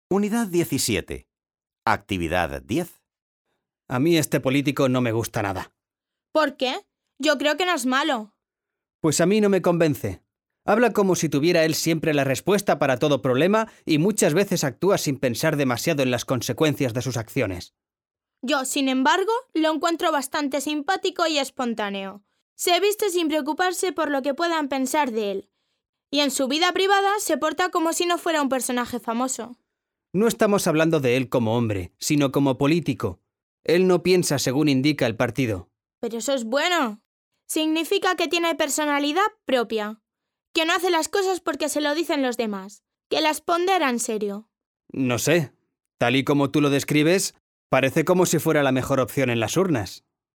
Unidad 17. Actividad 10. A mí este político no me gusta nada. ¿Por qué? Yo creo que no es malo. Pues a mí no me convence. Habla como si tuviera él siempre la respuesta para todo problema y muchas veces actúa sin pensar demasiado en las consecuencias de sus acciones. Yo, sin embargo, lo encuentro bastante simpático y espontáneo. Se viste sin preocuparse por lo que puedan pensar de él. Y en su vida privada se porta como si no fuera un personaje famoso. No estamos hablando de él como hombre, sino como político. Él no piensa según indica el partido. Pero eso es bueno. Significa que tiene personalidad propia. Que no hace las cosas porque se lo dicen los demás. Que las pondera en serio. No sé. Tal y como tú lo describes, parece como si fuera la mejor opción en las urnas.